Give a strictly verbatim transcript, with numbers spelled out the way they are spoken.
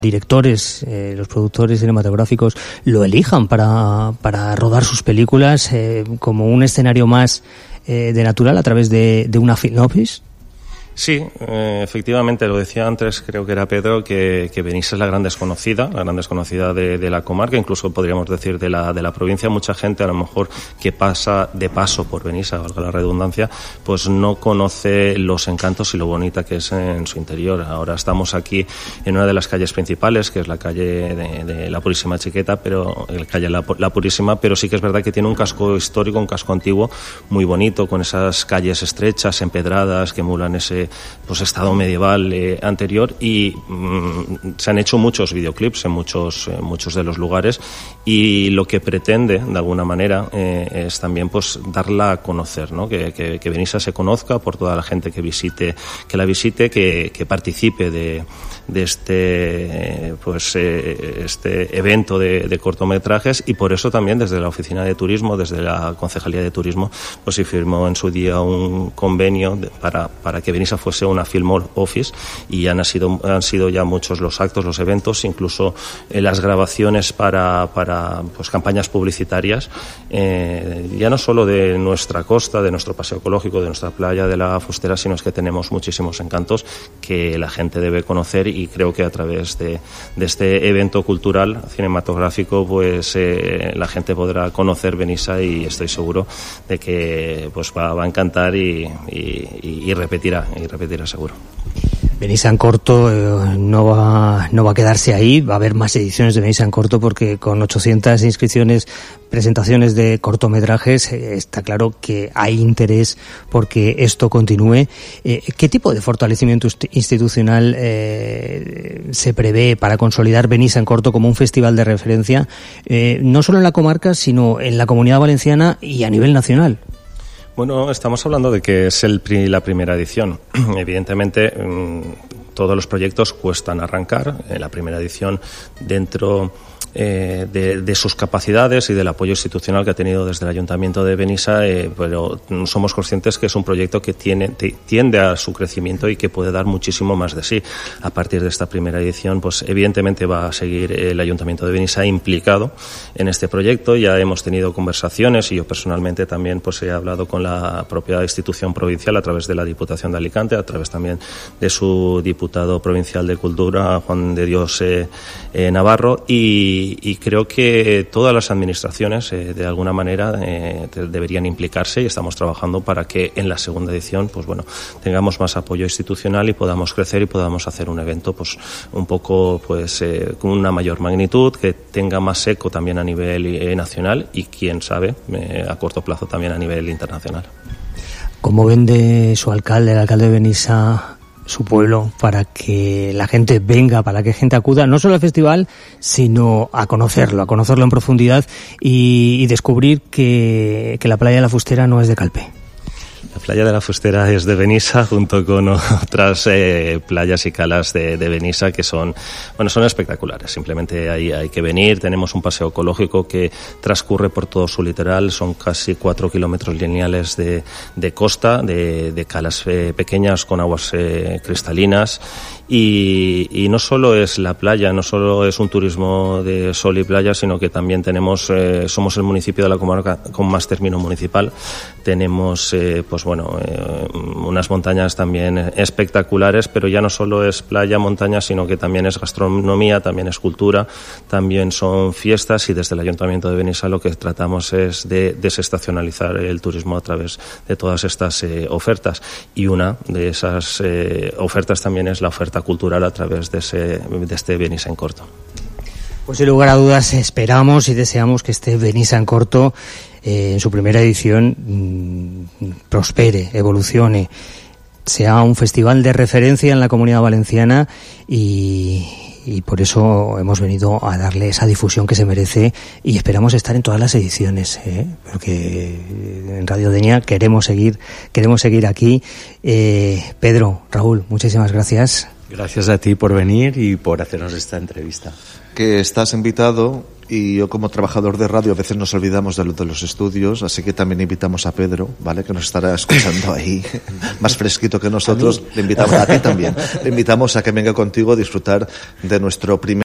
directores, eh, los productores cinematográficos lo elijan para, para rodar sus películas eh, como un escenario más eh, de natural a través de, de una film office? Sí, eh, efectivamente, lo decía antes, creo que era Pedro, que, que Benissa es la gran desconocida, la gran desconocida de, de la comarca, incluso podríamos decir de la, de la provincia. Mucha gente, a lo mejor, que pasa de paso por Benissa, valga la redundancia, pues no conoce los encantos y lo bonita que es en su interior. Ahora estamos aquí en una de las calles principales, que es la calle de, de la Purísima Chiqueta, pero la calle la, la Purísima, pero sí que es verdad que tiene un casco histórico, un casco antiguo muy bonito, con esas calles estrechas, empedradas, que emulan ese pues estado medieval eh, anterior, y mmm, se han hecho muchos videoclips en muchos eh, muchos de los lugares, y lo que pretende de alguna manera eh, es también pues darla a conocer, ¿no? que, que, que Benissa se conozca por toda la gente que visite que la visite, que, que participe de, de este pues eh, este evento de, de cortometrajes, y por eso también desde la Oficina de Turismo, desde la Concejalía de Turismo, pues se firmó en su día un convenio de, para, para que Benissa fuese una film office, y han sido, han sido ya muchos los actos, los eventos, incluso eh, las grabaciones para, para pues, campañas publicitarias, eh, ya no solo de nuestra costa, de nuestro paseo ecológico, de nuestra playa de la Fustera, sino es que tenemos muchísimos encantos que la gente debe conocer, y creo que a través de, de este evento cultural cinematográfico pues eh, la gente podrá conocer Benissa, y estoy seguro de que pues va, va a encantar y, y, y repetirá y repetirá seguro. Benissa en corto eh, no va no va a quedarse ahí, va a haber más ediciones de Benissa en corto, porque con ochocientas inscripciones, presentaciones de cortometrajes, eh, está claro que hay interés porque esto continúe. Eh, ¿Qué tipo de fortalecimiento institucional eh, se prevé para consolidar Benissa en corto como un festival de referencia, eh, no solo en la comarca, sino en la Comunidad Valenciana y a nivel nacional? Bueno, estamos hablando de que es el, la primera edición. Evidentemente, mmm, todos los proyectos cuestan arrancar. En la primera edición, dentro eh, de, de sus capacidades y del apoyo institucional que ha tenido desde el Ayuntamiento de Benissa, eh, pero somos conscientes que es un proyecto que tiene, t- tiende a su crecimiento y que puede dar muchísimo más de sí. A partir de esta primera edición, pues evidentemente va a seguir el Ayuntamiento de Benissa implicado en este proyecto. Ya hemos tenido conversaciones, y yo personalmente también pues he hablado con la propia institución provincial a través de la Diputación de Alicante, a través también de su diputado provincial de Cultura, Juan de Dios eh, eh, Navarro, y y creo que todas las administraciones eh, de alguna manera eh, deberían implicarse, y estamos trabajando para que en la segunda edición pues bueno tengamos más apoyo institucional y podamos crecer y podamos hacer un evento pues un poco pues eh, con una mayor magnitud, que tenga más eco también a nivel eh, nacional, y quién sabe eh, a corto plazo también a nivel internacional. ¿Cómo vende su alcalde, el alcalde de Benissa, su pueblo, para que la gente venga, para que la gente acuda no solo al festival, sino a conocerlo, a conocerlo en profundidad y, y descubrir que, que la playa de la Fustera no es de Calpe? La playa de la Fustera es de Benissa, junto con otras eh, playas y calas de, de Benissa que son, bueno, son espectaculares. Simplemente hay, hay que venir. Tenemos un paseo ecológico que transcurre por todo su litoral. Son casi cuatro kilómetros lineales de, de costa, de, de calas eh, pequeñas con aguas eh, cristalinas. Y, y no solo es la playa, no solo es un turismo de sol y playa, sino que también tenemos, eh, somos el municipio de la comarca con más término municipal. Tenemos, eh, pues bueno, eh, unas montañas también espectaculares, pero ya no solo es playa, montaña, sino que también es gastronomía, también es cultura, también son fiestas, y desde el Ayuntamiento de Benissa lo que tratamos es de desestacionalizar el turismo a través de todas estas eh, ofertas. Y una de esas eh, ofertas también es la oferta cultural a través de, ese, de este Benissa en corto. Pues sin lugar a dudas esperamos y deseamos que este Benissa en corto eh, en su primera edición mmm, prospere, evolucione, sea un festival de referencia en la Comunidad Valenciana, y, y por eso hemos venido a darle esa difusión que se merece, y esperamos estar en todas las ediciones, ¿eh? Porque en Radio Denia queremos seguir, queremos seguir aquí. Eh, Pedro, Raúl, muchísimas gracias. Gracias a ti por venir y por hacernos esta entrevista. Que estás invitado, y yo como trabajador de radio a veces nos olvidamos de lo de los estudios, así que también invitamos a Pedro, ¿vale? Que nos estará escuchando ahí, más fresquito que nosotros. Le invitamos a ti también. Le invitamos a que venga contigo a disfrutar de nuestro primer